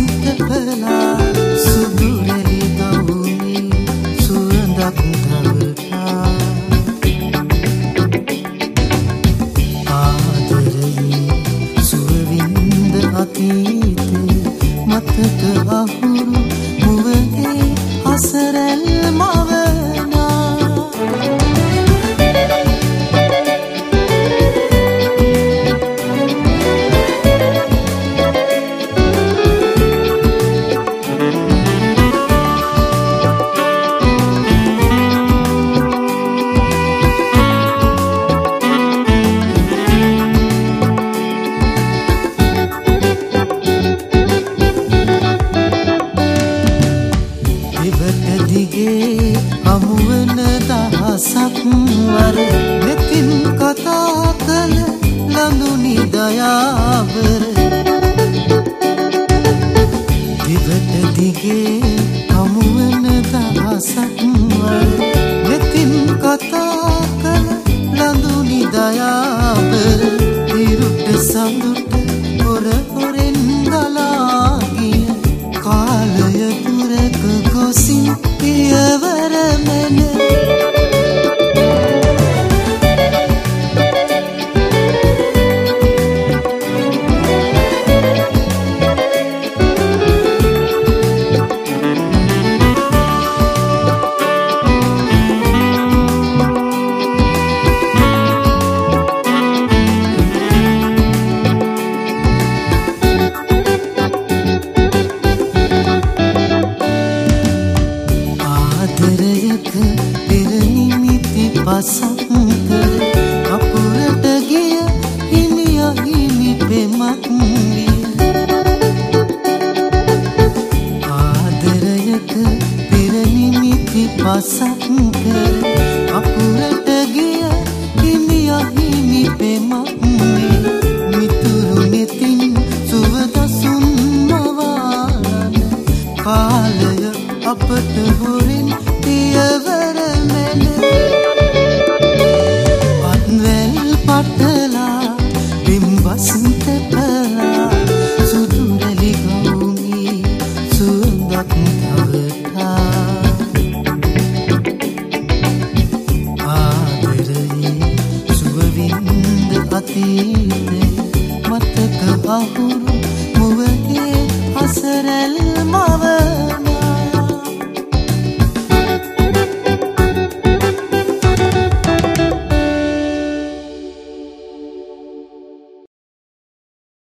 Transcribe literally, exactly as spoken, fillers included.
තෙපලා සුදු රැලි ගවුමි සුවඳක් තවටා ආදරයේ සුවවින්ද අතීතේ මතක අහුරු මුවගේ හසරැල් මවනා දිගේ හමුවන දහසක් වර නෙතින් කතා කළ ලඳුනි දයාවර දිවට දිගේ හමුවන දහසක් වර නෙතින් කතා කළ ලඳුනි දයාවර ඉරුට සඳුට හොර හොරෙන් ගලා ගිය කාලය දුරක ගොසින් පියවර මැන ආදරයක පෙර නිමිති පසක් කර අපුරට ගිය හිමිය හිමි පෙමක් විය ආදරයක පෙර නිමිති පසක් කර අපුරට ගිය හිමිය හිමි පෙමක් විය මිතුරු නෙතින් සුවදසුන් මවාලන කාලය අපට හොරින් පියවර මැන පන්වැල් පටලා බිම්බසන් තෙපලා සුදු රැලි ගවුමි සුවඳක්